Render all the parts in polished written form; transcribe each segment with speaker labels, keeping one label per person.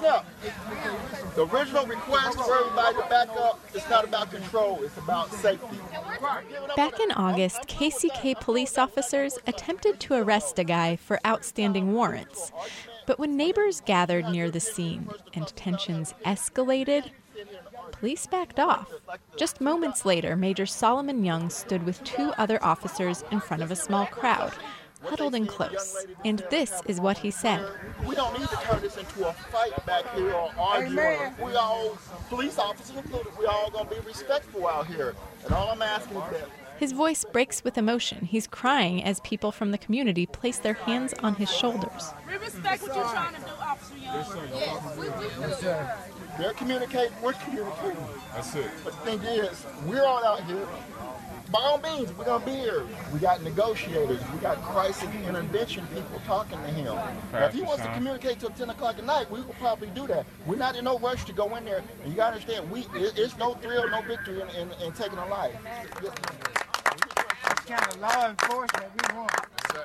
Speaker 1: up. The original request for everybody to back up, it's not about control, it's about safety.
Speaker 2: Back in August, KCK police officers attempted to arrest a guy for outstanding warrants. But when neighbors gathered near the scene and tensions escalated, police backed off. Just moments later, Major Solomon Young stood with two other officers in front of a small crowd, huddled in close. And this is what he said.
Speaker 1: We don't need to turn this into a fight back here or arguing. We all, police officers included, we all going to be respectful out here. And all I'm asking is that.
Speaker 2: His voice breaks with emotion. He's crying as people from the community place their hands on his shoulders.
Speaker 3: We respect what you're trying to do, Officer Young. Yes, we will.
Speaker 1: They're communicating, we're communicating.
Speaker 4: That's it.
Speaker 1: But the thing is, we're all out here. By all means, we're going to be here. We got negotiators. We got crisis intervention people talking to him. Now, if he wants to communicate till 10 o'clock at night, we will probably do that. We're not in no rush to go in there. And you got to understand, it's no thrill, no victory in taking a life.
Speaker 5: Kind of law enforcement we want.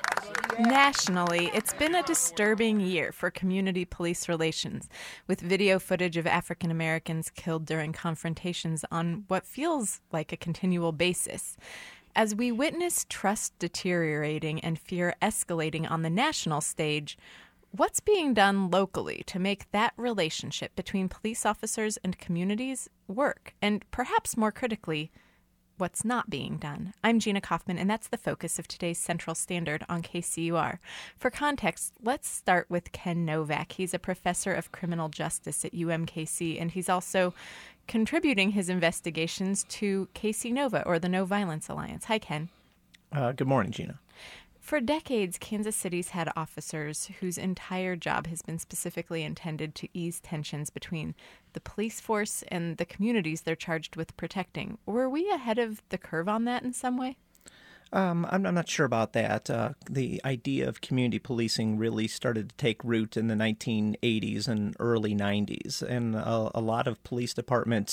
Speaker 2: Nationally, it's been a disturbing year for community police relations, with video footage of African Americans killed during confrontations on what feels like a continual basis. As we witness trust deteriorating and fear escalating on the national stage, what's being done locally to make that relationship between police officers and communities work? And perhaps more critically, what's not being done. I'm Gina Kaufman, and that's the focus of today's Central Standard on KCUR. For context, let's start with Ken Novak. He's a professor of criminal justice at UMKC, and he's also contributing his investigations to KC Nova, or the No Violence Alliance. Hi, Ken.
Speaker 6: Good morning, Gina.
Speaker 2: For decades, Kansas City's had officers whose entire job has been specifically intended to ease tensions between the police force and the communities they're charged with protecting. Were we ahead of the curve on that in some way?
Speaker 6: I'm not sure about that. The idea of community policing really started to take root in the 1980s and early 90s, and a lot of police departments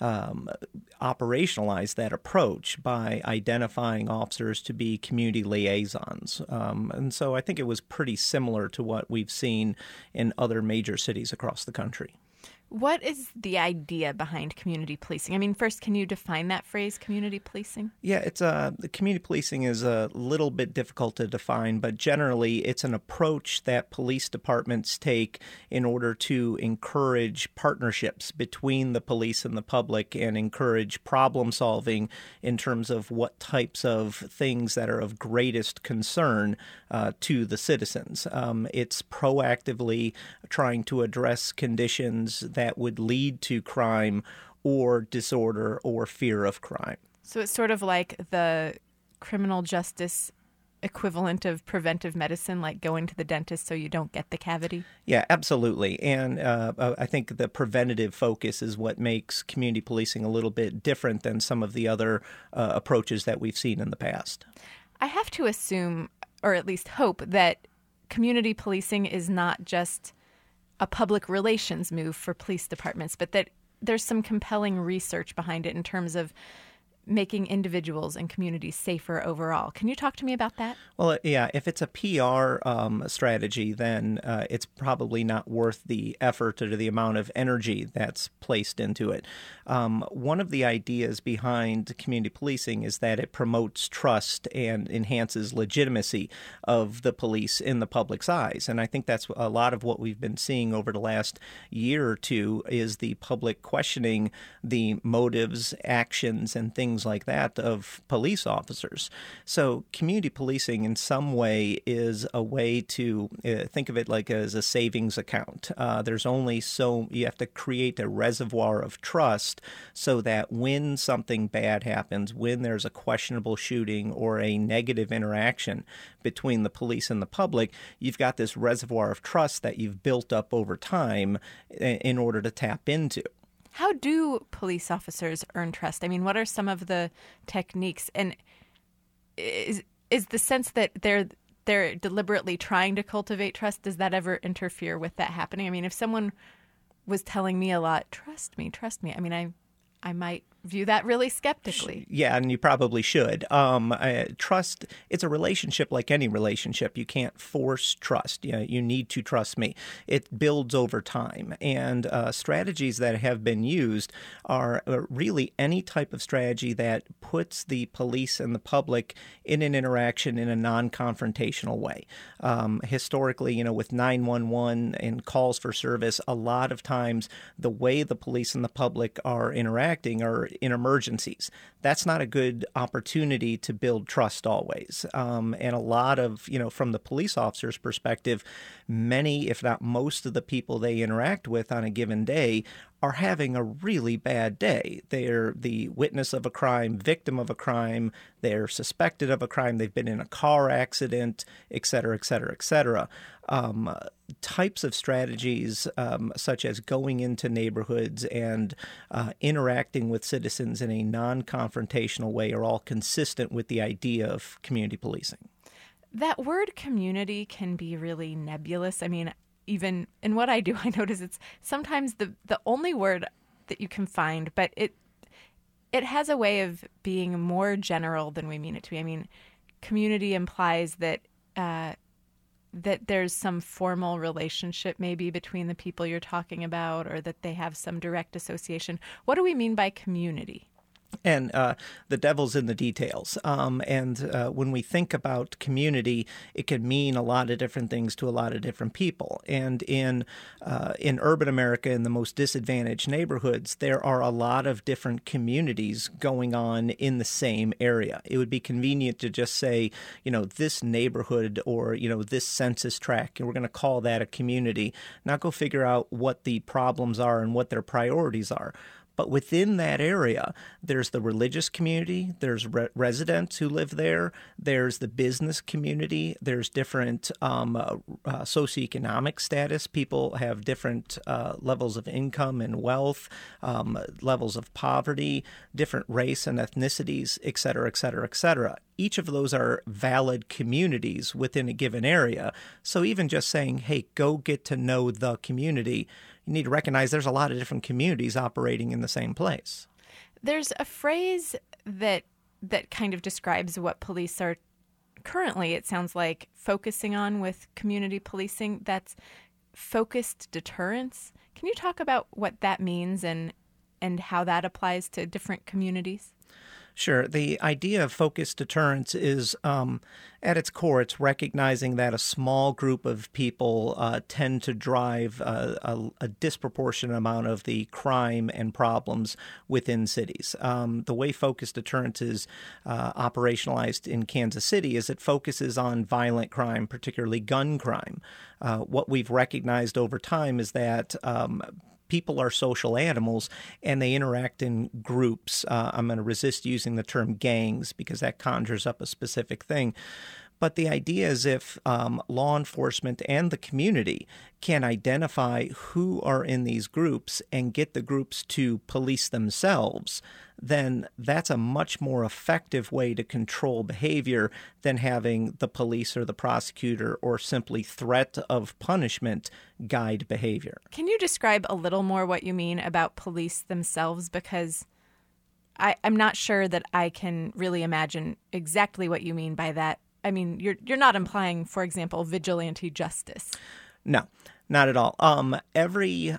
Speaker 6: operationalized that approach by identifying officers to be community liaisons. And so I think it was pretty similar to what we've seen in other major cities across the country.
Speaker 2: What is the idea behind community policing? I mean, first, can you define that phrase, community policing?
Speaker 6: Yeah, the community policing is a little bit difficult to define, but generally it's an approach that police departments take in order to encourage partnerships between the police and the public and encourage problem solving in terms of what types of things that are of greatest concern to the citizens. It's proactively trying to address conditions that would lead to crime or disorder or fear of crime.
Speaker 2: So it's sort of like the criminal justice equivalent of preventive medicine, like going to the dentist so you don't get the cavity?
Speaker 6: Yeah, absolutely. And I think the preventative focus is what makes community policing a little bit different than some of the other approaches that we've seen in the past.
Speaker 2: I have to assume, or at least hope, that community policing is not just a public relations move for police departments, but that there's some compelling research behind it in terms of making individuals and communities safer overall. Can you talk to me about that?
Speaker 6: Well, yeah, if it's a PR strategy, then it's probably not worth the effort or the amount of energy that's placed into it. One of the ideas behind community policing is that it promotes trust and enhances legitimacy of the police in the public's eyes. And I think that's a lot of what we've been seeing over the last year or two is the public questioning the motives, actions, and things like that of police officers. So community policing in some way is a way to think of it like as a savings account. There's only you have to create a reservoir of trust so that when something bad happens, when there's a questionable shooting or a negative interaction between the police and the public, you've got this reservoir of trust that you've built up over time in order to tap into.
Speaker 2: How do police officers earn trust? I mean, what are some of the techniques? And is the sense that they're deliberately trying to cultivate trust, does that ever interfere with that happening? I mean, if someone was telling me a lot, trust me, I mean, I might view that really skeptically.
Speaker 6: Yeah, and you probably should. Trust, it's a relationship like any relationship. You can't force trust. You need to trust me. It builds over time. And strategies that have been used are really any type of strategy that puts the police and the public in an interaction in a non-confrontational way. Historically, with 911 and calls for service, a lot of times the way the police and the public are interacting are in emergencies. That's not a good opportunity to build trust always. And a lot of, from the police officer's perspective, many, if not most of the people they interact with on a given day are having a really bad day. They're the witness of a crime, victim of a crime, they're suspected of a crime, they've been in a car accident, et cetera, et cetera, et cetera. Types of strategies such as going into neighborhoods and interacting with citizens in a non-confrontational way are all consistent with the idea of community policing.
Speaker 2: That word community can be really nebulous. I mean, even in what I do, I notice it's sometimes the only word that you can find, but it has a way of being more general than we mean it to be. I mean, community implies that that there's some formal relationship maybe between the people you're talking about, or that they have some direct association. What do we mean by community?
Speaker 6: And the devil's in the details. When we think about community, it can mean a lot of different things to a lot of different people. And in urban America, in the most disadvantaged neighborhoods, there are a lot of different communities going on in the same area. It would be convenient to just say, this neighborhood or, this census tract, and we're going to call that a community, not go figure out what the problems are and what their priorities are. But within that area, there's the religious community, there's residents who live there, there's the business community, there's different socioeconomic status. People have different levels of income and wealth, levels of poverty, different race and ethnicities, et cetera, et cetera, et cetera. Each of those are valid communities within a given area. So even just saying, hey, go get to know the community, you need to recognize there's a lot of different communities operating in the same place.
Speaker 2: There's a phrase that kind of describes what police are currently, it sounds like, focusing on with community policing. That's focused deterrence. Can you talk about what that means and how that applies to different communities?
Speaker 6: Sure. The idea of focused deterrence is, at its core, it's recognizing that a small group of people tend to drive a disproportionate amount of the crime and problems within cities. The way focused deterrence is operationalized in Kansas City is it focuses on violent crime, particularly gun crime. What we've recognized over time is that people are social animals, and they interact in groups. I'm going to resist using the term gangs because that conjures up a specific thing. But the idea is if law enforcement and the community can identify who are in these groups and get the groups to police themselves, then that's a much more effective way to control behavior than having the police or the prosecutor or simply threat of punishment guide behavior.
Speaker 2: Can you describe a little more what you mean about police themselves? Because I'm not sure that I can really imagine exactly what you mean by that. I mean, you're not implying, for example, vigilante justice.
Speaker 6: No, not at all. Every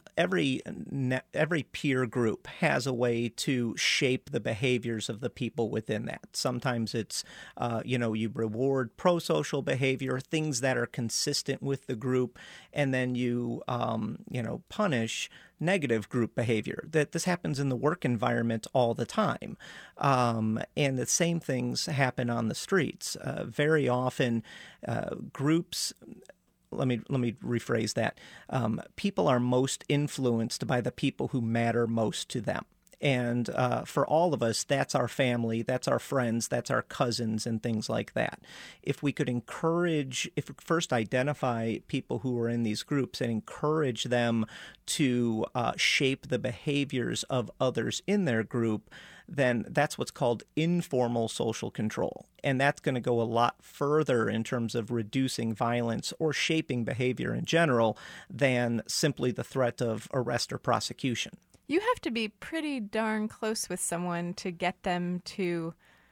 Speaker 6: peer group has a way to shape the behaviors of the people within that. Sometimes it's, you reward pro-social behavior, things that are consistent with the group, and then you punish negative group behavior. That this happens in the work environment all the time. And the same things happen on the streets. Very often, groups... Let me rephrase that. People are most influenced by the people who matter most to them. And for all of us, that's our family, that's our friends, that's our cousins and things like that. If we first identify people who are in these groups and encourage them to shape the behaviors of others in their group, then that's what's called informal social control. And that's going to go a lot further in terms of reducing violence or shaping behavior in general than simply the threat of arrest or prosecution.
Speaker 2: You have to be pretty darn close with someone to get them to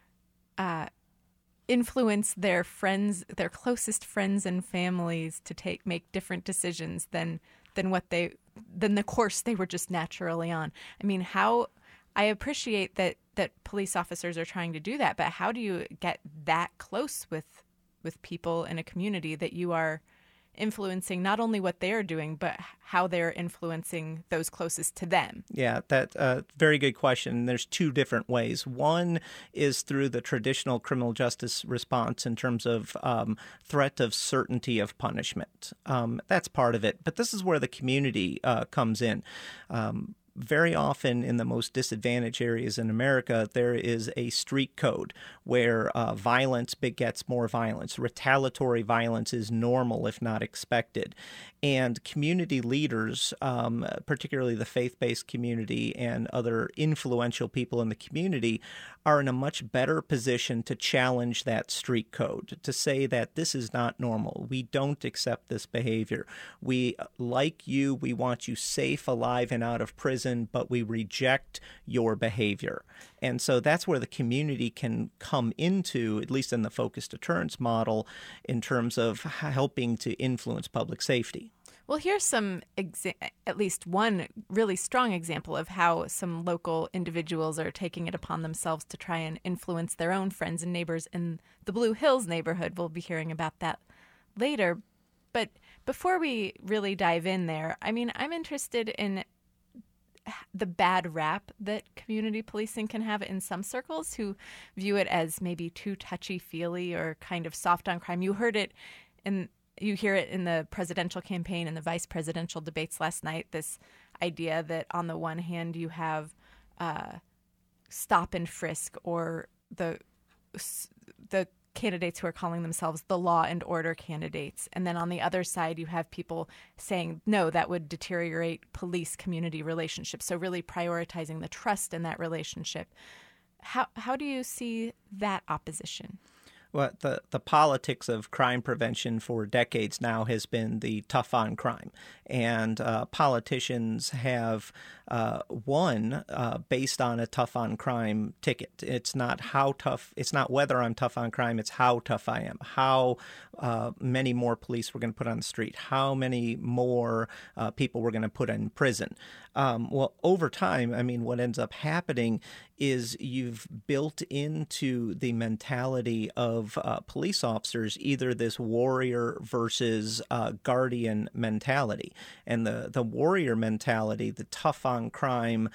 Speaker 2: influence their friends, their closest friends and families, to make different decisions than the course they were just naturally on. I mean, I appreciate that police officers are trying to do that, but how do you get that close with people in a community that you are influencing not only what they're doing, but how they're influencing those closest to them?
Speaker 6: Yeah, that's a very good question. There's two different ways. One is through the traditional criminal justice response in terms of threat of certainty of punishment. That's part of it. But this is where the community comes in. Very often in the most disadvantaged areas in America, there is a street code where violence begets more violence. Retaliatory violence is normal, if not expected. And community leaders, particularly the faith-based community and other influential people in the community, are in a much better position to challenge that street code, to say that this is not normal. We don't accept this behavior. We like you. We want you safe, alive, and out of prison, but we reject your behavior. And so that's where the community can come into, at least in the focused deterrence model, in terms of helping to influence public safety.
Speaker 2: Well, here's at least one really strong example of how some local individuals are taking it upon themselves to try and influence their own friends and neighbors in the Blue Hills neighborhood. We'll be hearing about that later. But before we really dive in there, I mean, I'm interested in the bad rap that community policing can have in some circles who view it as maybe too touchy-feely or kind of soft on crime. You hear it in the presidential campaign and the vice presidential debates last night, this idea that on the one hand you have stop and frisk, or the candidates who are calling themselves the law and order candidates. And then on the other side, you have people saying, no, that would deteriorate police-community relationships. So really prioritizing the trust in that relationship. How do you see that opposition?
Speaker 6: Well, the politics of crime prevention for decades now has been the tough on crime. And politicians have won based on a tough on crime ticket. It's not how tough, it's not whether I'm tough on crime, it's how tough I am. How many more police we're going to put on the street, how many more people we're going to put in prison. Well, over time, I mean, what ends up happening is you've built into the mentality of police officers either this warrior versus guardian mentality. And the warrior mentality, the tough on crime,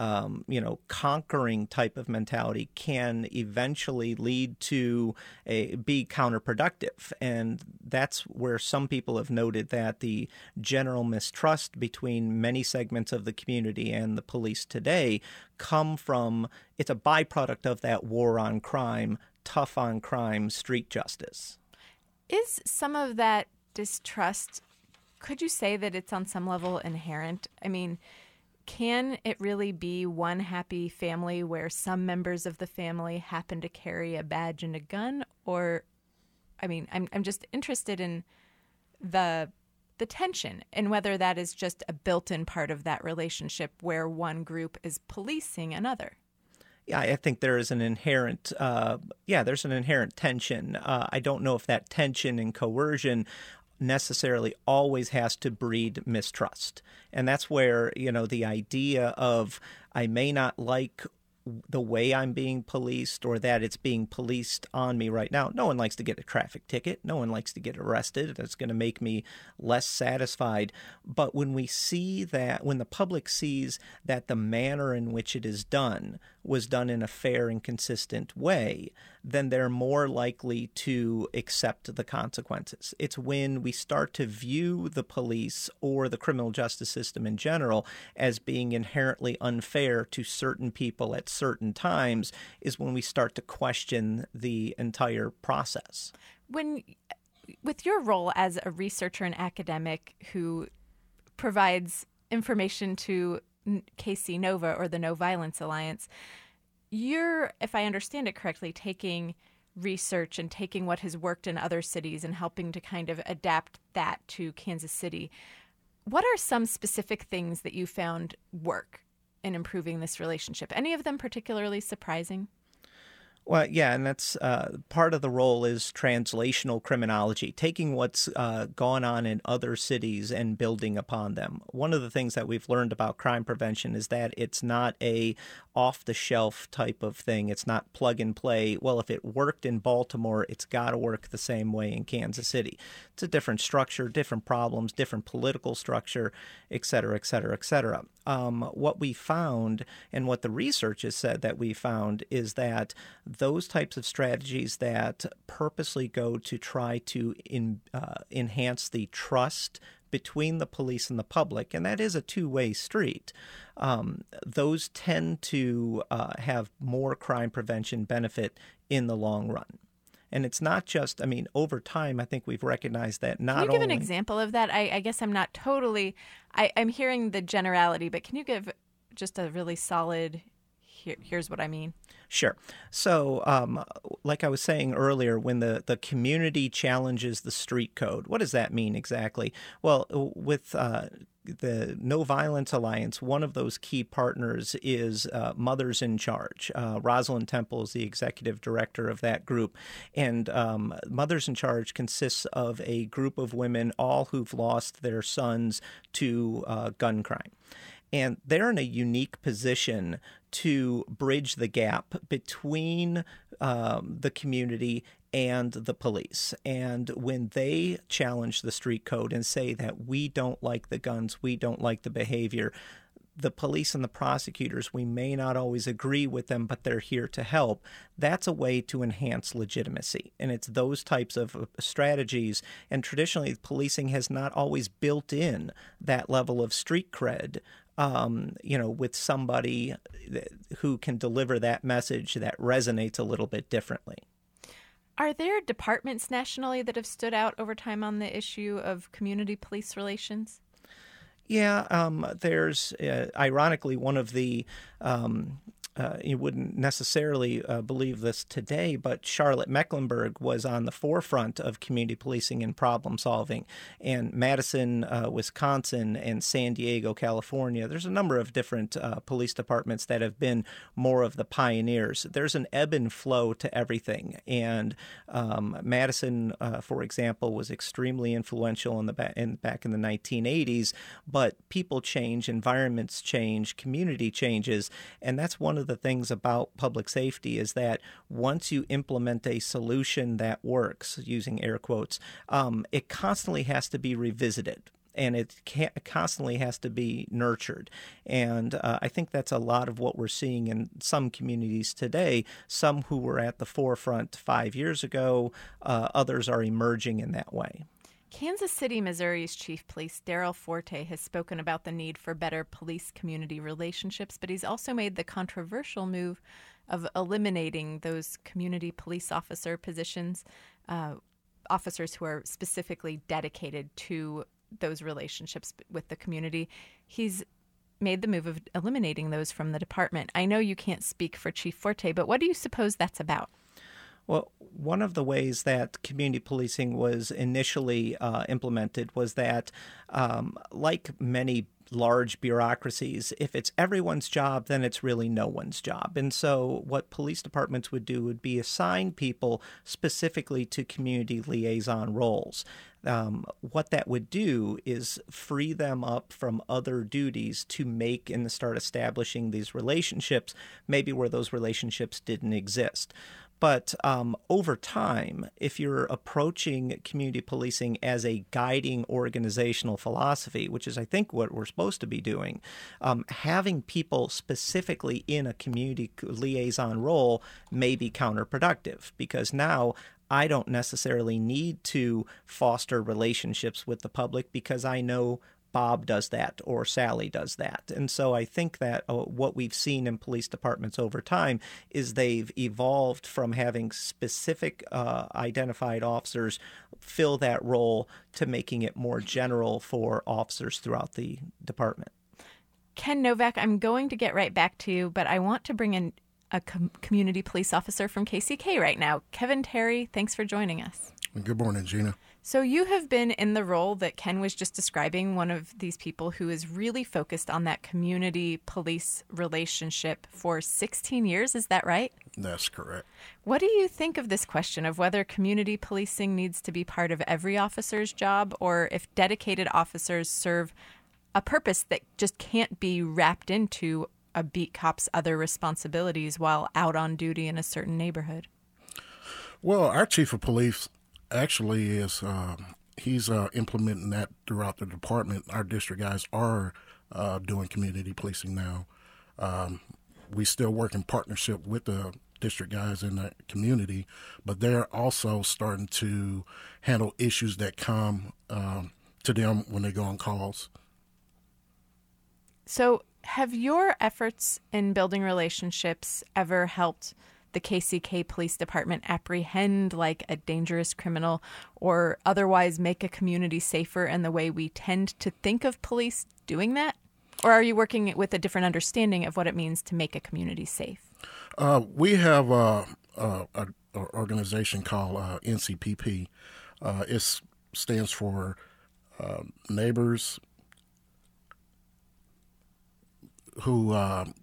Speaker 6: conquering type of mentality can eventually lead to be counterproductive. And that's where some people have noted that the general mistrust between many segments of the community and the police today come from, it's a byproduct of that war on crime, tough on crime, street justice.
Speaker 2: Is some of that distrust, could you say that it's on some level inherent? I mean, can it really be one happy family where some members of the family happen to carry a badge and a gun? Or, I mean, I'm just interested in the tension and whether that is just a built-in part of that relationship where one group is policing another.
Speaker 6: Yeah, I think there is an inherent, there's an inherent tension. I don't know if that tension and coercion necessarily always has to breed mistrust. And that's where, the idea of I may not like the way I'm being policed or that it's being policed on me right now. No one likes to get a traffic ticket. No one likes to get arrested. That's going to make me less satisfied. But when we see that, when the public sees that the manner in which it is done was done in a fair and consistent way, then they're more likely to accept the consequences. It's when we start to view the police or the criminal justice system in general as being inherently unfair to certain people at certain times is when we start to question the entire process.
Speaker 2: With your role as a researcher and academic who provides information to KC Nova or the No Violence Alliance, you're, if I understand it correctly, taking research and taking what has worked in other cities and helping to kind of adapt that to Kansas City. What are some specific things that you found work in improving this relationship? Any of them particularly surprising?
Speaker 6: Well, yeah, and that's part of the role is translational criminology, taking what's gone on in other cities and building upon them. One of the things that we've learned about crime prevention is that it's not a off-the-shelf type of thing. It's not plug and play. Well, if it worked in Baltimore, it's got to work the same way in Kansas City. It's a different structure, different problems, different political structure, et cetera, et cetera, et cetera. What we found and what the research has said that we found is that those types of strategies that purposely go to try to enhance the trust between the police and the public, and that is a two-way street, those tend to have more crime prevention benefit in the long run. And it's not just, I mean, over time, I think we've recognized that not only...
Speaker 2: Can you give an example of that? I guess I'm not totally... I'm hearing the generality, but can you give just a really solid, here's what I mean?
Speaker 6: Sure. So like I was saying earlier, when the community challenges the street code, what does that mean exactly? Well, with the No Violence Alliance, one of those key partners is Mothers in Charge. Rosalind Temple is the executive director of that group. And Mothers in Charge consists of a group of women, all who've lost their sons to gun crime. And they're in a unique position to bridge the gap between the community and the police. And when they challenge the street code and say that we don't like the guns, we don't like the behavior, the police and the prosecutors, we may not always agree with them, but they're here to help. That's a way to enhance legitimacy. And it's those types of strategies. And traditionally, policing has not always built in that level of street cred, with somebody who can deliver that message that resonates a little bit differently.
Speaker 2: Are there departments nationally that have stood out over time on the issue of community police relations?
Speaker 6: Yeah, there's ironically one of the you wouldn't necessarily believe this today, but Charlotte Mecklenburg was on the forefront of community policing and problem solving. And Madison, Wisconsin, and San Diego, California, there's a number of different police departments that have been more of the pioneers. There's an ebb and flow to everything. And Madison, for example, was extremely influential back in the 1980s, but people change, environments change, community changes, and that's one of the things about public safety is that once you implement a solution that works, using air quotes, it constantly has to be revisited. And it constantly has to be nurtured. And I think that's a lot of what we're seeing in some communities today, some who were at the forefront 5 years ago, others are emerging in that way.
Speaker 2: Kansas City, Missouri's Chief Police Darrell Forte has spoken about the need for better police-community relationships, but he's also made the controversial move of eliminating those community police officer positions, officers who are specifically dedicated to those relationships with the community. He's made the move of eliminating those from the department. I know you can't speak for Chief Forte, but what do you suppose that's about?
Speaker 6: Well, one of the ways that community policing was initially implemented was that, like many large bureaucracies, if it's everyone's job, then it's really no one's job. And so what police departments would do would be assign people specifically to community liaison roles. What that would do is free them up from other duties to make and start establishing these relationships, maybe where those relationships didn't exist. But over time, if you're approaching community policing as a guiding organizational philosophy, which is, I think, what we're supposed to be doing, having people specifically in a community liaison role may be counterproductive, because now I don't necessarily need to foster relationships with the public because I know Bob does that or Sally does that. And so I think that what we've seen in police departments over time is they've evolved from having specific identified officers fill that role to making it more general for officers throughout the department.
Speaker 2: Ken Novak, I'm going to get right back to you, but I want to bring in a community police officer from KCK right now. Kevin Terry, thanks for joining us.
Speaker 4: Good morning, Gina.
Speaker 2: So you have been in the role that Ken was just describing, one of these people who is really focused on that community police relationship for 16 years. Is that right?
Speaker 4: That's correct.
Speaker 2: What do you think of this question of whether community policing needs to be part of every officer's job, or if dedicated officers serve a purpose that just can't be wrapped into a beat cop's other responsibilities while out on duty in a certain neighborhood?
Speaker 4: Well, our chief of police actually is he's implementing that throughout the department. Our district guys are doing community policing now. We still work in partnership with the district guys in the community, but they're also starting to handle issues that come to them when they go on calls.
Speaker 2: So have your efforts in building relationships ever helped the KCK Police Department apprehend like a dangerous criminal or otherwise make a community safer in the way we tend to think of police doing that? Or are you working with a different understanding of what it means to make a community safe?
Speaker 4: We have an organization called NCPP. It stands for Neighbors who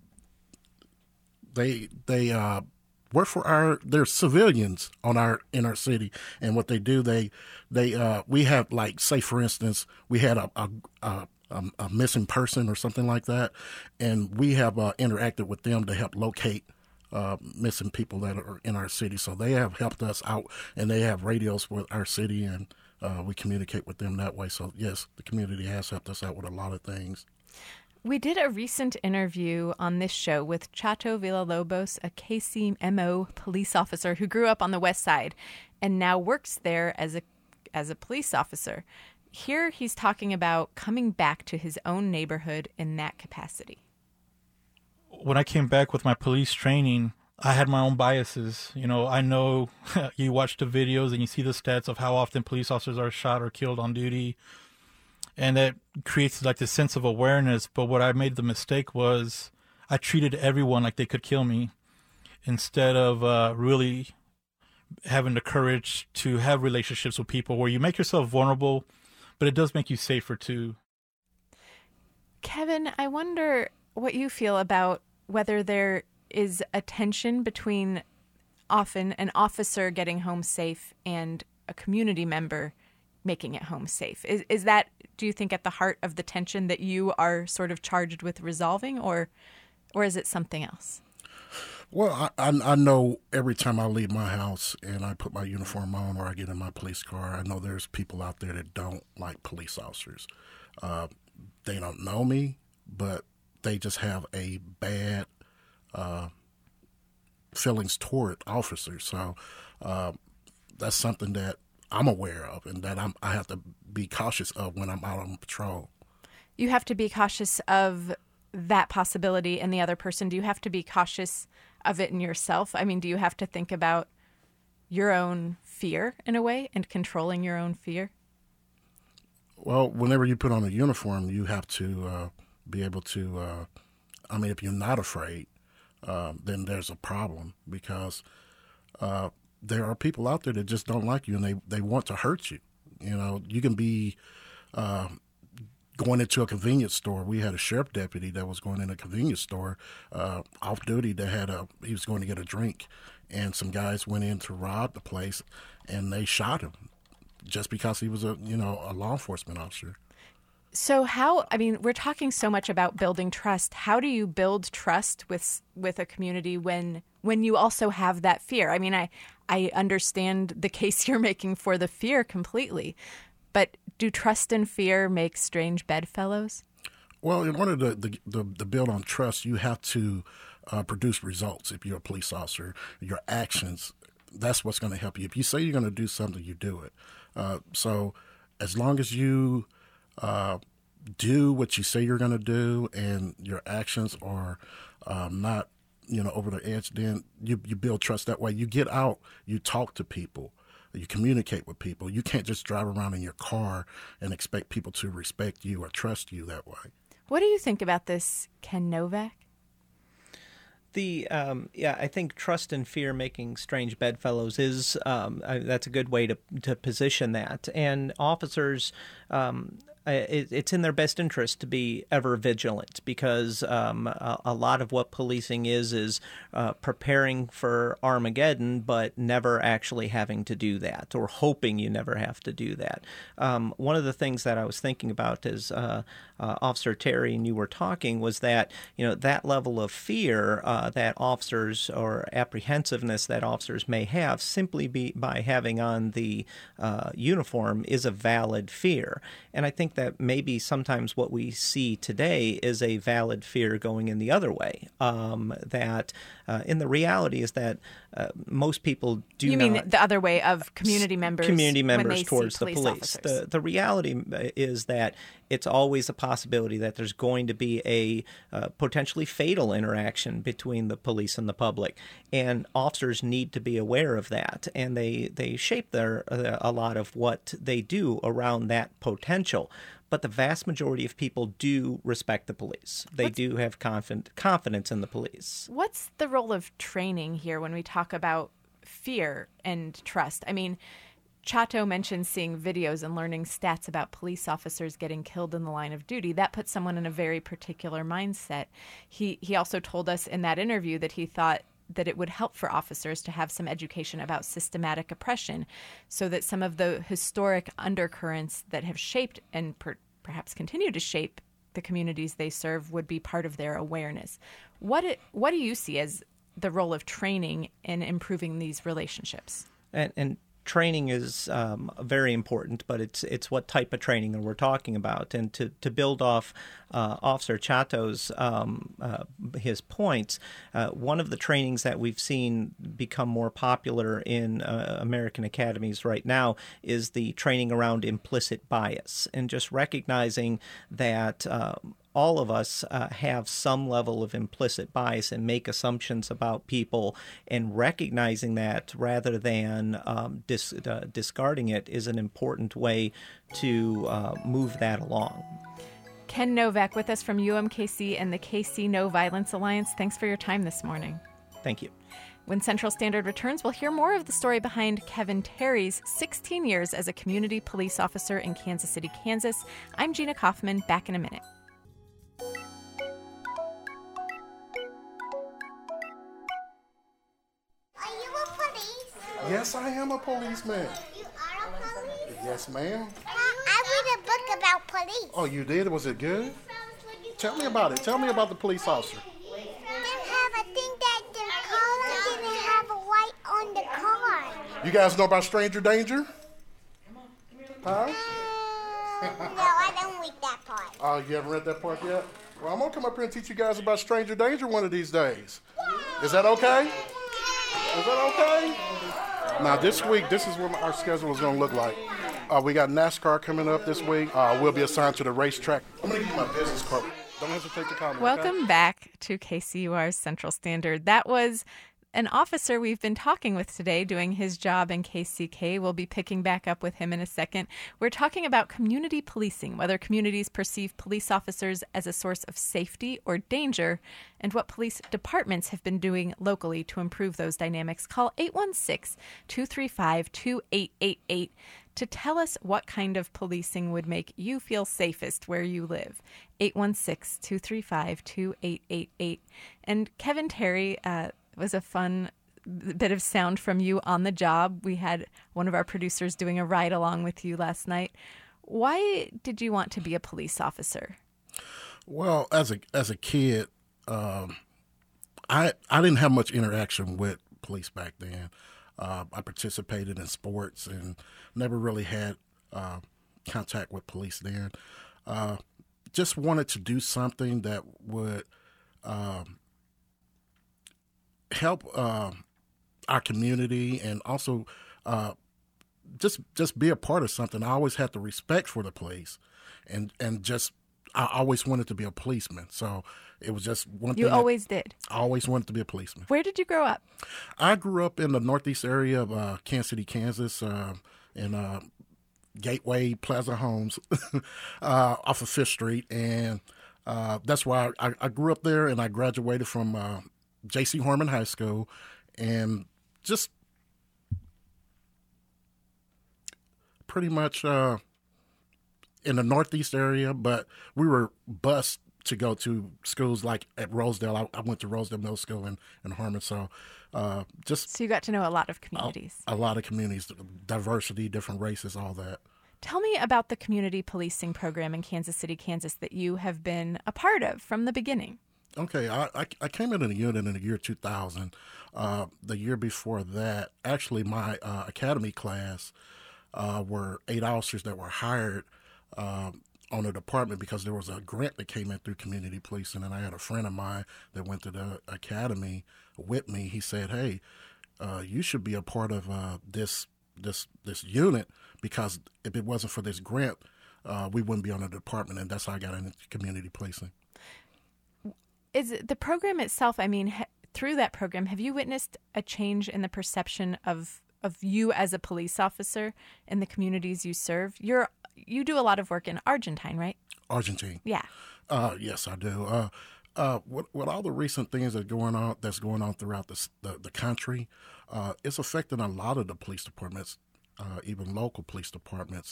Speaker 4: they work for they're civilians in our city, and what they do, we have, like, say for instance, we had a missing person or something like that, and we have interacted with them to help locate missing people that are in our city. So they have helped us out, and they have radios with our city, and we communicate with them that way. So yes, the community has helped us out with a lot of things.
Speaker 2: We did a recent interview on this show with Chato Villalobos, a KCMO police officer who grew up on the West Side and now works there as a police officer. Here he's talking about coming back to his own neighborhood in that capacity.
Speaker 7: When I came back with my police training, I had my own biases. I know you watch the videos and you see the stats of how often police officers are shot or killed on duty. And that creates like this sense of awareness. But what I made the mistake was I treated everyone like they could kill me instead of really having the courage to have relationships with people where you make yourself vulnerable, but it does make you safer too.
Speaker 2: Kevin, I wonder what you feel about whether there is a tension between often an officer getting home safe and a community member making it home safe. Is that, do you think, at the heart of the tension that you are sort of charged with resolving, or is it something else?
Speaker 4: Well, I know every time I leave my house and I put my uniform on or I get in my police car, I know there's people out there that don't like police officers. They don't know me, but they just have a bad feelings toward officers. So that's something that I'm aware of and that I have to be cautious of when I'm out on patrol.
Speaker 2: You have to be cautious of that possibility in the other person. Do you have to be cautious of it in yourself? I mean, do you have to think about your own fear in a way and controlling your own fear?
Speaker 4: Well, whenever you put on a uniform, you have to be able to, if you're not afraid, then there's a problem because there are people out there that just don't like you and they want to hurt you. You can be going into a convenience store. We had a sheriff deputy that was going in a convenience store off duty that he was going to get a drink, and some guys went in to rob the place and they shot him just because he was a law enforcement officer.
Speaker 2: So we're talking so much about building trust. How do you build trust with a community when you also have that fear? I mean, I understand the case you're making for the fear completely, but do trust and fear make strange bedfellows?
Speaker 4: Well, in order to build on trust, you have to produce results. If you're a police officer, your actions, that's what's going to help you. If you say you're going to do something, you do it. So as long as you do what you say you're going to do and your actions are not over the edge, then you build trust that way. You get out, you talk to people, you communicate with people. You can't just drive around in your car and expect people to respect you or trust you that way.
Speaker 2: What do you think about this, Ken Novak?
Speaker 6: I think trust and fear making strange bedfellows is that's a good way to position that. And officers, it's in their best interest to be ever vigilant, because a lot of what policing is preparing for Armageddon, but never actually having to do that, or hoping you never have to do that. One of the things that I was thinking about as Officer Terry and you were talking was that, that level of fear that officers, or apprehensiveness that officers may have simply by having on the uniform, is a valid fear. And I think that maybe sometimes what we see today is a valid fear going in the other way. In the reality is that most people do not...
Speaker 2: You mean the other way of community members
Speaker 6: towards the police. The reality is that it's always a possibility that there's going to be a potentially fatal interaction between the police and the public, and officers need to be aware of that, and they shape a lot of what they do around that potential. But the vast majority of people do respect the police. They do have confidence in the police. What's
Speaker 2: the role of training here when we talk about fear and trust? I mean, Chato mentioned seeing videos and learning stats about police officers getting killed in the line of duty. That puts someone in a very particular mindset. He also told us in that interview that he thought that it would help for officers to have some education about systematic oppression, so that some of the historic undercurrents that have shaped and perhaps continue to shape the communities they serve would be part of their awareness. What do you see as the role of training in improving these relationships? And training is very important, but it's what type of training we're talking about. And to build off Officer Chato's his points, one of the trainings that we've seen become more popular in American academies right now is the training around implicit bias, and just recognizing that all of us have some level of implicit bias and make assumptions about people, and recognizing that rather than discarding it is an important way to move that along. Ken Novak with us from UMKC and the KC No Violence Alliance. Thanks for your time this morning.
Speaker 6: Thank you.
Speaker 2: When Central Standard returns, we'll hear more of the story behind Kevin Terry's 16 years as a community police officer in Kansas City, Kansas. I'm Gina Kaufman. Back in a minute.
Speaker 4: Yes, I am a policeman.
Speaker 8: You are a police?
Speaker 4: Yes, ma'am.
Speaker 8: I read a book about police.
Speaker 4: Oh, you did? Was it good? Tell me about it. Tell me about the police officer.
Speaker 8: They have a thing that their collar didn't have a white on the car.
Speaker 4: You guys know about stranger danger? Huh?
Speaker 8: No, I don't read that part.
Speaker 4: Oh, you haven't read that part yet? Well, I'm going to come up here and teach you guys about stranger danger one of these days. Is that okay? Is that okay? Now, this week, this is what our schedule is going to look like. We got NASCAR coming up this week. We'll be assigned to the racetrack. I'm going to give you my business card. Don't hesitate to call me.
Speaker 2: Welcome back to KCUR's Central Standard. That was an officer we've been talking with today doing his job in KCK. We'll be picking back up with him in a second. We're talking about community policing, whether communities perceive police officers as a source of safety or danger, and what police departments have been doing locally to improve those dynamics. Call 816-235-2888 to tell us what kind of policing would make you feel safest where you live. 816-235-2888. And Kevin Terry, was a fun bit of sound from you on the job. We had one of our producers doing a ride along with you last night. Why did you want to be a police officer?
Speaker 4: Well, as a kid, I didn't have much interaction with police back then. I participated in sports and never really had contact with police then. Just wanted to do something that would help our community, and also just be a part of something. I always had the respect for the police, and just I always wanted to be a policeman. So it was just one thing.
Speaker 2: You always did?
Speaker 4: I always wanted to be a policeman.
Speaker 2: Where did you grow up?
Speaker 4: I grew up in the northeast area of Kansas City, Kansas, in Gateway Plaza Homes off of 5th Street. And that's why I grew up there, and I graduated from J.C. Harmon High School, and just pretty much in the Northeast area, but we were bused to go to schools like at Rosedale. I went to Rosedale Middle School in Harmon, so
Speaker 2: So you got to know a lot of communities.
Speaker 4: A lot of communities, diversity, different races, all that.
Speaker 2: Tell me about the community policing program in Kansas City, Kansas that you have been a part of from the beginning.
Speaker 4: Okay, I came into the unit in the year 2000. The year before that, actually, my academy class were 8 officers that were hired on the department because there was a grant that came in through community policing, and I had a friend of mine that went to the academy with me. He said, "Hey, you should be a part of this unit, because if it wasn't for this grant, we wouldn't be on the department," and that's how I got into community policing.
Speaker 2: Is it the program itself? I mean, through that program, have you witnessed a change in the perception of you as a police officer in the communities you serve? You do a lot of work in Argentine, right?
Speaker 4: Argentine.
Speaker 2: Yeah.
Speaker 4: Yes, I do. With all the recent things that's going on throughout the country, it's affecting a lot of the police departments, even local police departments.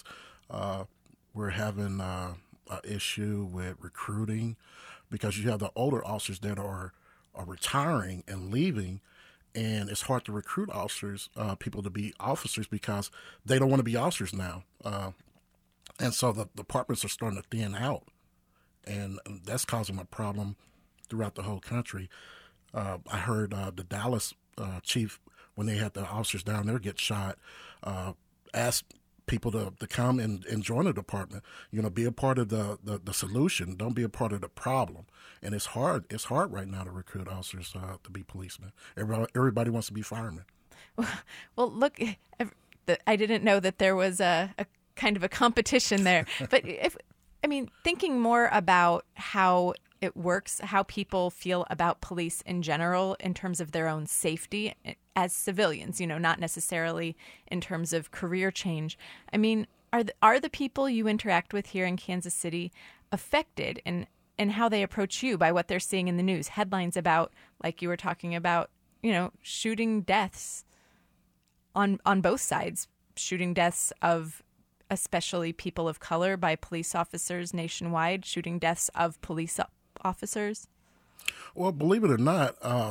Speaker 4: We're having an issue with recruiting, because you have the older officers that are retiring and leaving, and it's hard to recruit officers, people to be officers, because they don't want to be officers now. And so the departments are starting to thin out, and that's causing a problem throughout the whole country. I heard the Dallas chief, when they had the officers down there get shot, asked people to come and join the department. Be a part of the solution. Don't be a part of the problem. And it's hard. It's hard right now to recruit officers to be policemen. Everybody wants to be firemen.
Speaker 2: Well, look, I didn't know that there was a kind of a competition there. But thinking more about how it works, how people feel about police in general in terms of their own safety as civilians, not necessarily in terms of career change. I mean, are the people you interact with here in Kansas City affected in how they approach you by what they're seeing in the news? Headlines about, like you were talking about, shooting deaths on both sides, shooting deaths of especially people of color by police officers nationwide, shooting deaths of police officers?
Speaker 4: Well, believe it or not,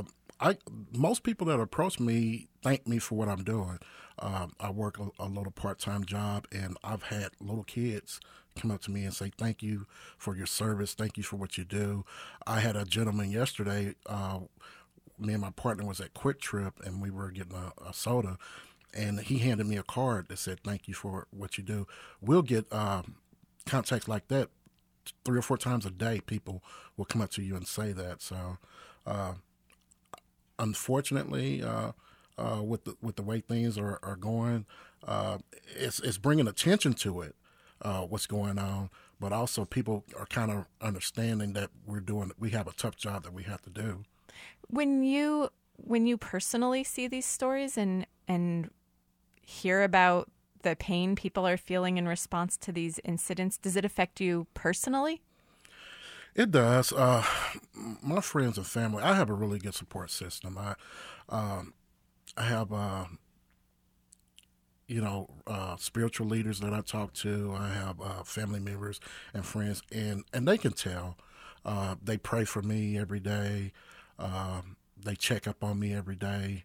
Speaker 4: most people that approach me thank me for what I'm doing. I work a little part-time job, and I've had little kids come up to me and say, "Thank you for your service. Thank you for what you do." I had a gentleman yesterday, me and my partner was at Quick Trip, and we were getting a soda, and he handed me a card that said, "Thank you for what you do." We'll get contacts like that 3 or 4 times a day. People will come up to you and say that. So, unfortunately, with the way things are going, it's bringing attention to it, what's going on. But also, people are kind of understanding that we have a tough job that we have to do.
Speaker 2: When you personally see these stories and hear about the pain people are feeling in response to these incidents, does it affect you personally?
Speaker 4: It does. My friends and family, I have a really good support system. I have, spiritual leaders that I talk to. I have family members and friends, and they can tell. They pray for me every day. They check up on me every day.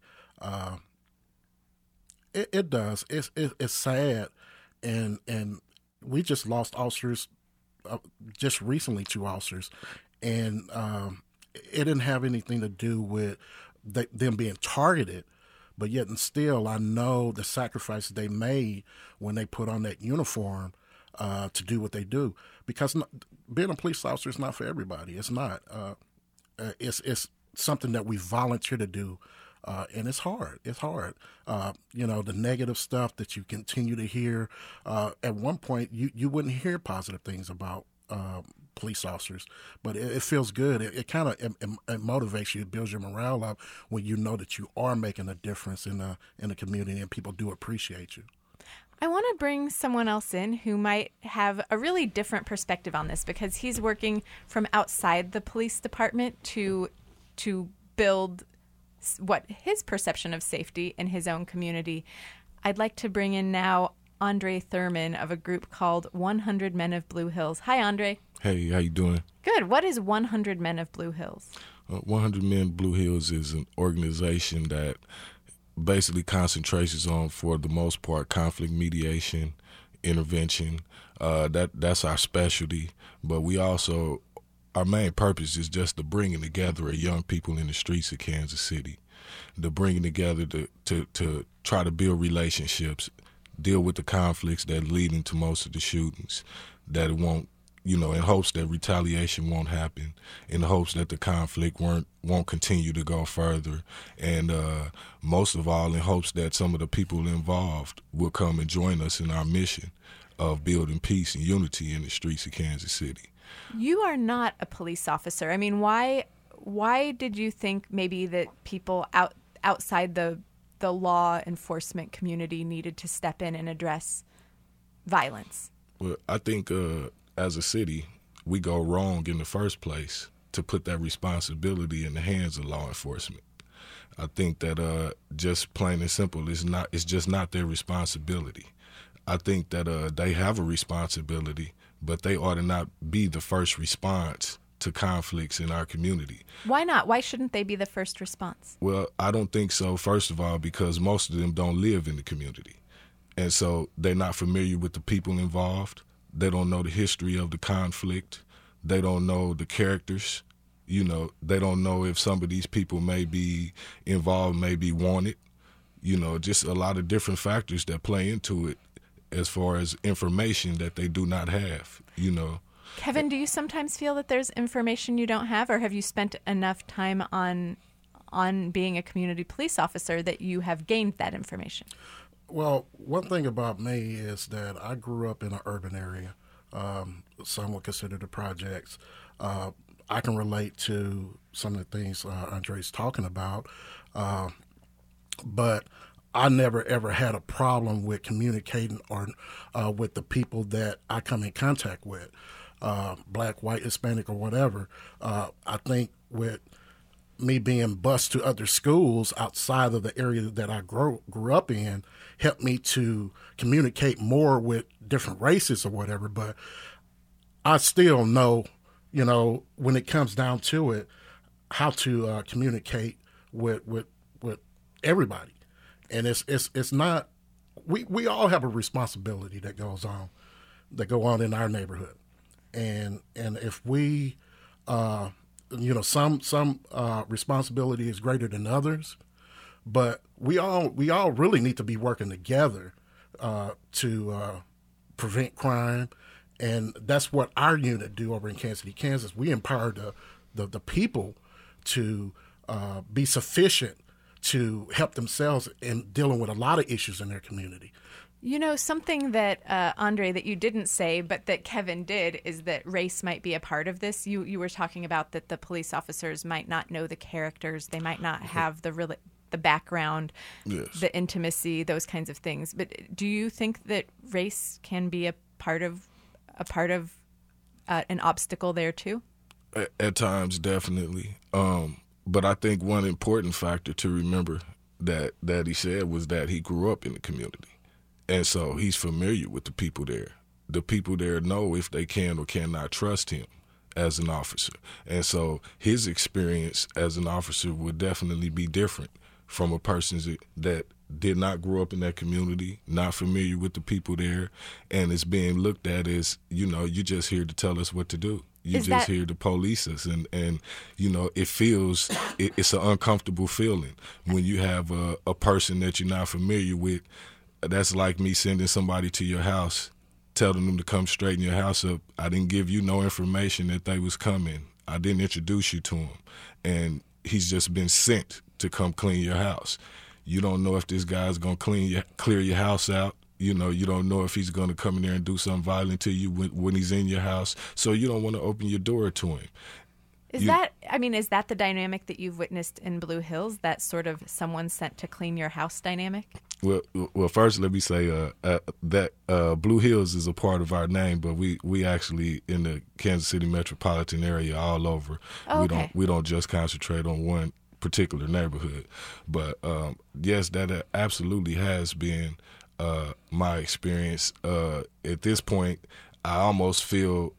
Speaker 4: It does. It's sad, and we just lost officers, just recently 2 officers, and it didn't have anything to do with them being targeted, but yet and still, I know the sacrifices they made when they put on that uniform to do what they do. Because being a police officer is not for everybody. It's not. It's something that we volunteer to do. And it's hard. It's hard. The negative stuff that you continue to hear. At one point, you wouldn't hear positive things about police officers, but it feels good. It kind of it motivates you. It builds your morale up when you know that you are making a difference in the community, and people do appreciate you.
Speaker 2: I want to bring someone else in who might have a really different perspective on this, because he's working from outside the police department to build what his perception of safety in his own community. I'd like to bring in now Andre Thurman of a group called 100 Men of Blue Hills. Hi, Andre.
Speaker 9: Hey, how you doing?
Speaker 2: Good. What is 100 Men of Blue Hills?
Speaker 9: 100 Men Blue Hills is an organization that basically concentrates on, for the most part, conflict mediation, intervention. That's our specialty. But we also, our main purpose is just the bringing together of young people in the streets of Kansas City, the bringing together to try to build relationships, deal with the conflicts that are leading to most of the shootings, that it won't, in hopes that retaliation won't happen, in hopes that the conflict won't continue to go further, and most of all, in hopes that some of the people involved will come and join us in our mission of building peace and unity in the streets of Kansas City.
Speaker 2: You are not a police officer. I mean, why did you think maybe that people outside the law enforcement community needed to step in and address violence?
Speaker 9: Well, I think as a city, we go wrong in the first place to put that responsibility in the hands of law enforcement. I think that just plain and simple, it's just not their responsibility. I think that they have a responsibility, but they ought to not be the first response to conflicts in our community.
Speaker 2: Why not? Why shouldn't they be the first response?
Speaker 9: Well, I don't think so, first of all, because most of them don't live in the community. And so they're not familiar with the people involved. They don't know the history of the conflict. They don't know the characters. They don't know if some of these people may be involved, may be wanted. Just a lot of different factors that play into it as far as information that they do not have,
Speaker 2: Kevin, do you sometimes feel that there's information you don't have, or have you spent enough time on being a community police officer that you have gained that information?
Speaker 4: Well, one thing about me is that I grew up in an urban area. Some would consider the projects. I can relate to some of the things Andre's talking about, but I never, ever had a problem with communicating or with the people that I come in contact with, black, white, Hispanic, or whatever. I think with me being bused to other schools outside of the area that I grew up in helped me to communicate more with different races or whatever. But I still know, when it comes down to it, how to communicate with everybody. And it's not, we all have a responsibility that go on in our neighborhood. And if we, some responsibility is greater than others, but we all really need to be working together to prevent crime. And that's what our unit do over in Kansas City, Kansas. We empower the people to be sufficient to help themselves in dealing with a lot of issues in their community.
Speaker 2: Something that, Andre, that you didn't say, but that Kevin did, is that race might be a part of this. You were talking about that the police officers might not know the characters. They might not have the background, yes, the intimacy, those kinds of things. But do you think that race can be a part of an obstacle there too?
Speaker 9: At times, definitely. But I think one important factor to remember that he said was that he grew up in the community. And so he's familiar with the people there. The people there know if they can or cannot trust him as an officer. And so his experience as an officer would definitely be different from a person that did not grow up in that community, not familiar with the people there, and is being looked at as, you're just here to tell us what to do. You're just here to police us. And it feels, it's an uncomfortable feeling when you have a person that you're not familiar with. That's like me sending somebody to your house, telling them to come straighten your house up. I didn't give you no information that they was coming. I didn't introduce you to him. And he's just been sent to come clean your house. You don't know if this guy's going to clear your house out. You don't know if he's going to come in there and do something violent to you when he's in your house. So you don't want to open your door to him.
Speaker 2: Is that the dynamic that you've witnessed in Blue Hills, that sort of someone sent to clean your house dynamic?
Speaker 9: Well, first let me say that Blue Hills is a part of our name, but we actually in the Kansas City metropolitan area all over.
Speaker 2: Oh, okay.
Speaker 9: We don't just concentrate on one particular neighborhood. But yes, that absolutely has been my experience. At this point, I almost feel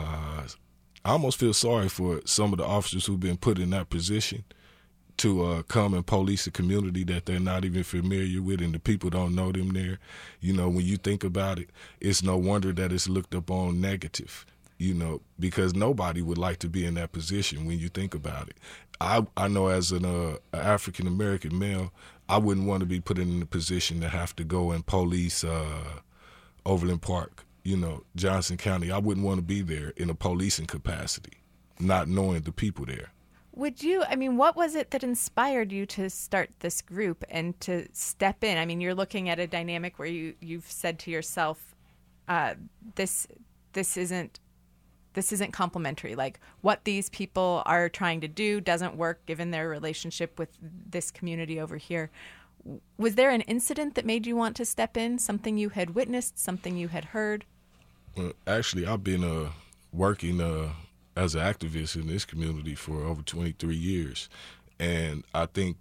Speaker 9: sorry for some of the officers who've been put in that position to come and police a community that they're not even familiar with, and the people don't know them there. You know, when you think about it, it's no wonder that it's looked upon negative, you know, because nobody would like to be in that position when you think about it. I know as an African-American male, I wouldn't want to be put in the position to have to go and police Overland Park, you know, Johnson County. I wouldn't want to be there in a policing capacity, not knowing the people there.
Speaker 2: Would you, I mean, what was it that inspired you to start this group and to step in? I mean, you're looking at a dynamic where you've said to yourself, this isn't complimentary. Like, what these people are trying to do doesn't work given their relationship with this community over here. Was there an incident that made you want to step in, something you had witnessed, something you had heard?
Speaker 9: Well, actually, I've been working as an activist in this community for over 23 years. And I think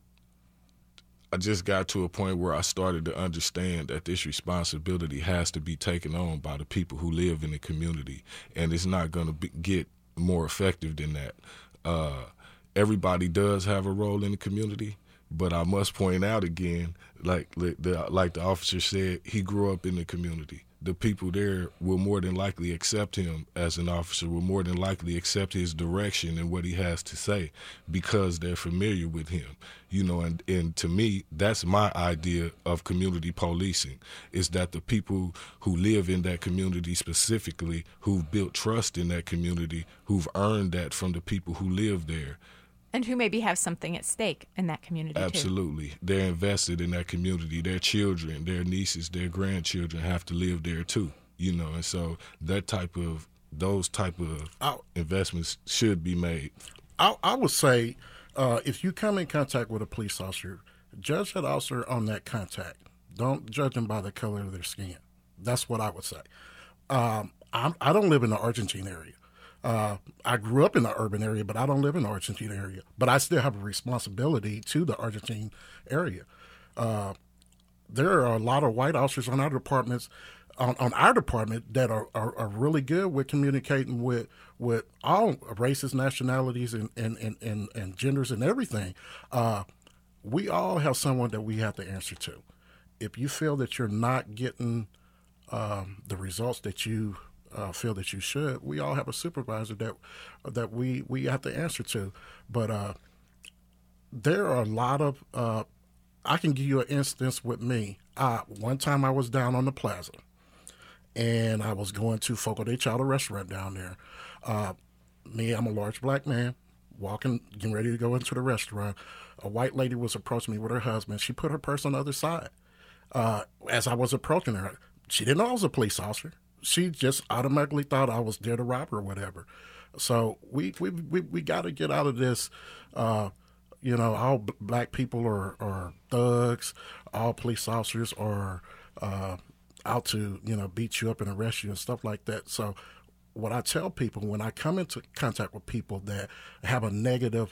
Speaker 9: I just got to a point where I started to understand that this responsibility has to be taken on by the people who live in the community. And it's not going to get more effective than that. Everybody does have a role in the community, but I must point out again, like the officer said, he grew up in the community. The people there will more than likely accept him as an officer, will more than likely accept his direction and what he has to say because they're familiar with him. You know, and to me, that's my idea of community policing, is that the people who live in that community specifically, who've built trust in that community, who've earned that from the people who live there,
Speaker 2: and who maybe have something at stake in that community,
Speaker 9: absolutely.
Speaker 2: too.
Speaker 9: They're invested in that community. Their children, their nieces, their grandchildren have to live there, too. You know, and so those type of investments should be made.
Speaker 4: I would say if you come in contact with a police officer, judge that officer on that contact. Don't judge them by the color of their skin. That's what I would say. I don't live in the Argentine area. I grew up in the urban area, but I don't live in the Argentine area. But I still have a responsibility to the Argentine area. There are a lot of white officers on our departments, on our department, that are really good with communicating with all races, nationalities, and genders and everything. We all have someone that we have to answer to. If you feel that you're not getting the results that you feel that you should, we all have a supervisor that we have to answer to. But there are a lot of I can give you an instance with me. One time I was down on the plaza, and I was going to Fogo de Chao restaurant down there. I'm a large black man, getting ready to go into the restaurant. A white lady was approaching me with her husband. She put her purse on the other side. As I was approaching her, she didn't know I was a police officer. She just automatically thought I was there to rob her or whatever. So we got to get out of this. All black people are thugs. All police officers are out to beat you up and arrest you and stuff like that. So what I tell people when I come into contact with people that have a negative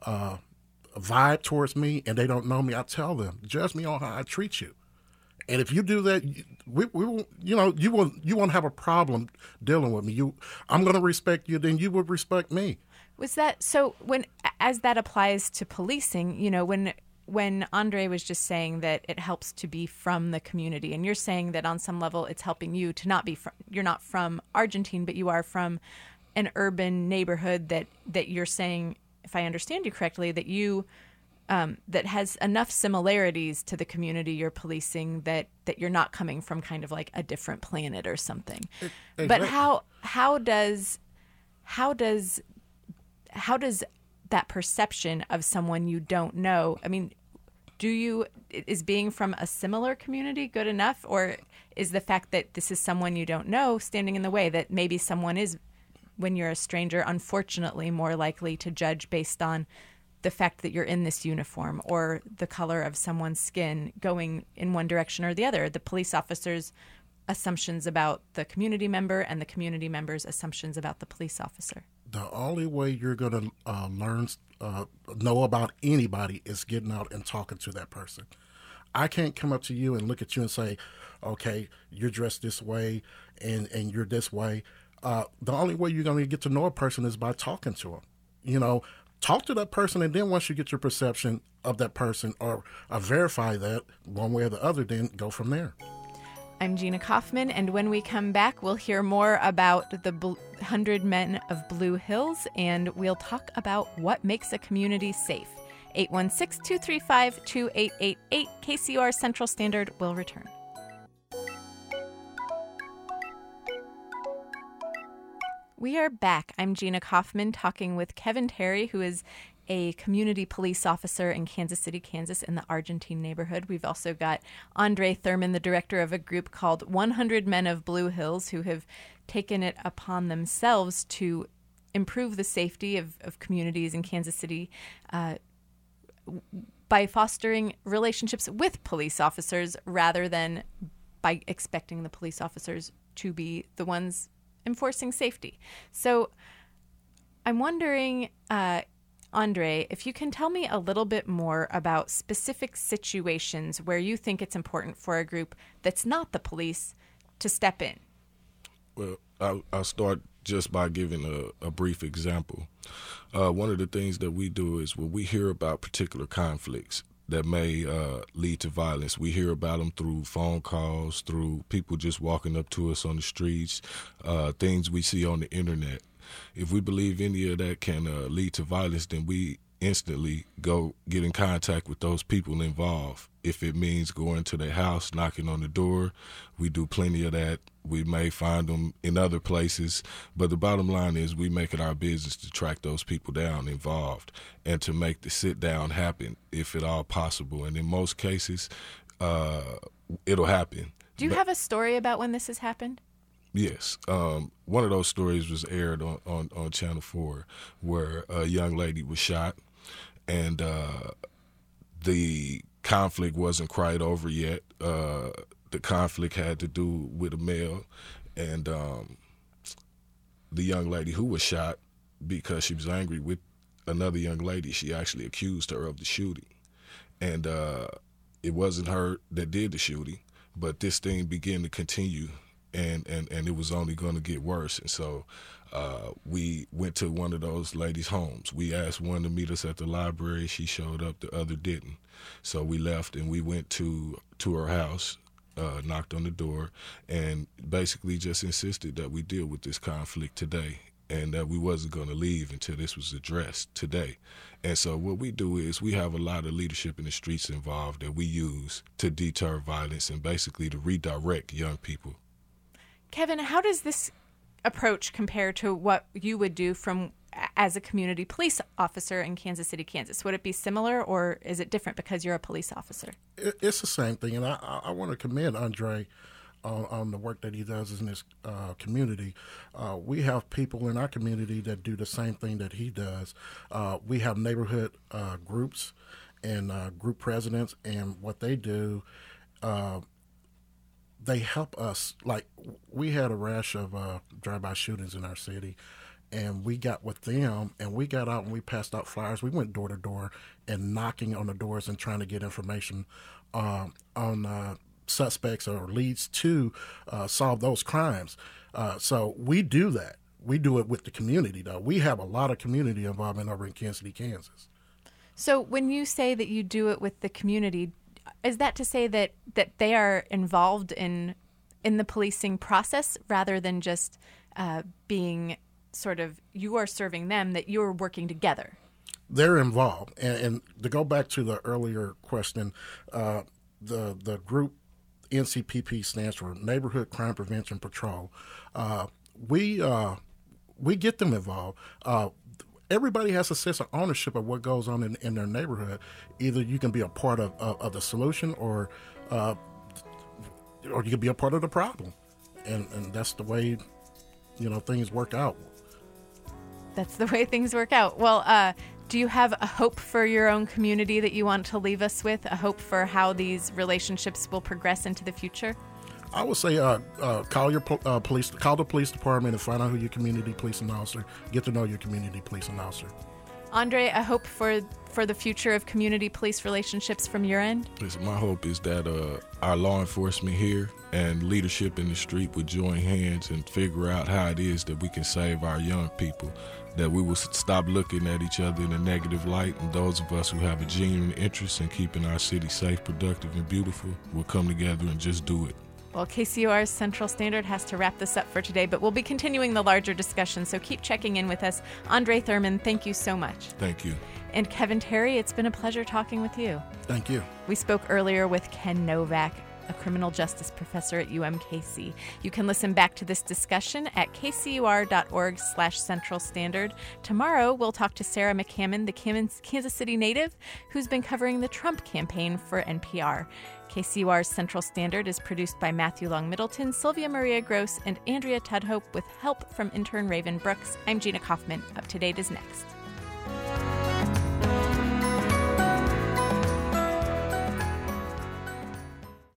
Speaker 4: vibe towards me and they don't know me, I tell them, judge me on how I treat you. And if you do that, you won't have a problem dealing with me. I'm going to respect you, then you would respect me.
Speaker 2: Was that so? As that applies to policing, when Andre was just saying that it helps to be from the community, and you're saying that on some level it's helping you to not be from. You're not from Argentine, but you are from an urban neighborhood that you're saying, if I understand you correctly, that you. That has enough similarities to the community you're policing that you're not coming from kind of like a different planet or something. Exactly. But how does that perception of someone you don't know? I mean, is being from a similar community good enough, or is the fact that this is someone you don't know standing in the way that maybe someone is, when you're a stranger, unfortunately more likely to judge based on the fact that you're in this uniform or the color of someone's skin going in one direction or the other? The police officer's assumptions about the community member and the community member's assumptions about the police officer.
Speaker 4: the only way you're going to know about anybody is getting out and talking to that person. I can't come up to you and look at you and say, okay, you're dressed this way and you're this way. The only way you're going to get to know a person is by talking to them. You know, talk to that person, and then once you get your perception of that person or verify that one way or the other, then go from there.
Speaker 2: I'm Gina Kaufman, and when we come back, we'll hear more about the 100 Men of Blue Hills, and we'll talk about what makes a community safe. 816-235-2888, KCOR Central Standard will return. We are back. I'm Gina Kaufman talking with Kevin Terry, who is a community police officer in Kansas City, Kansas, in the Argentine neighborhood. We've also got Andre Thurman, the director of a group called 100 Men of Blue Hills, who have taken it upon themselves to improve the safety of communities in Kansas City by fostering relationships with police officers rather than by expecting the police officers to be the ones enforcing safety. So I'm wondering, Andre, if you can tell me a little bit more about specific situations where you think it's important for a group that's not the police to step in.
Speaker 9: Well, I'll start just by giving a brief example. One of the things that we do is when we hear about particular conflicts that may lead to violence, we hear about them through phone calls, through people just walking up to us on the streets, things we see on the internet. If we believe any of that can lead to violence, then we instantly go get in contact with those people involved. If it means going to their house, knocking on the door, we do plenty of that. We may find them in other places, but the bottom line is we make it our business to track those people down involved and to make the sit down happen if at all possible. And in most cases, it'll happen.
Speaker 2: Do you have a story about when this has happened?
Speaker 9: Yes. One of those stories was aired on Channel 4 where a young lady was shot, and the conflict wasn't quite over yet. The conflict had to do with a male, and the young lady who was shot, because she was angry with another young lady, she actually accused her of the shooting. And it wasn't her that did the shooting, but this thing began to continue. And it was only going to get worse. And so we went to one of those ladies' homes. We asked one to meet us at the library. She showed up. The other didn't. So we left and we went to her house, knocked on the door, and basically just insisted that we deal with this conflict today and that we wasn't going to leave until this was addressed today. And so what we do is we have a lot of leadership in the streets involved that we use to deter violence and basically to redirect young people.
Speaker 2: Kevin, how does this approach compare to what you would do as a community police officer in Kansas City, Kansas? Would it be similar, or is it different because you're a police officer?
Speaker 4: It's the same thing, and I want to commend Andre on the work that he does in this community. We have people in our community that do the same thing that he does. We have neighborhood groups and group presidents, and what they do, they help us. Like, we had a rash of drive-by shootings in our city, and we got with them, and we got out and we passed out flyers. We went door to door and knocking on the doors and trying to get information on suspects or leads to solve those crimes. So we do that. We do it with the community, though. We have a lot of community involvement over in Kansas City, Kansas.
Speaker 2: So when you say that you do it with the community, is that to say that they are involved in the policing process rather than just being sort of, you are serving them, that you're working together?
Speaker 4: They're involved. And to go back to the earlier question, the group NCPP stands for Neighborhood Crime Prevention Patrol. We get them involved. Everybody has a sense of ownership of what goes on in their neighborhood. Either you can be a part of the solution, or you can be a part of the problem, and that's the way things work out.
Speaker 2: That's the way things work out. Well, do you have a hope for your own community that you want to leave us with? A hope for how these relationships will progress into the future?
Speaker 4: I would say call your police, call the police department and find out who your community policing officer. Get to know your community policing officer.
Speaker 2: Andre, a hope for the future of community police relationships from your end?
Speaker 9: My hope is that our law enforcement here and leadership in the street would join hands and figure out how it is that we can save our young people, that we will stop looking at each other in a negative light, and those of us who have a genuine interest in keeping our city safe, productive, and beautiful will come together and just do it.
Speaker 2: Well, KCOR's Central Standard has to wrap this up for today, but we'll be continuing the larger discussion, so keep checking in with us. Andre Thurman, thank you so much.
Speaker 9: Thank you.
Speaker 2: And Kevin Terry, it's been a pleasure talking with you.
Speaker 4: Thank you.
Speaker 2: We spoke earlier with Ken Novak, a criminal justice professor at UMKC. You can listen back to this discussion at kcur.org/Central Standard. Tomorrow, we'll talk to Sarah McCammon, the Kansas City native who's been covering the Trump campaign for NPR. KCUR's Central Standard is produced by Matthew Long Middleton, Sylvia Maria Gross, and Andrea Tudhope with help from intern Raven Brooks. I'm Gina Kaufman. Up to Date is next.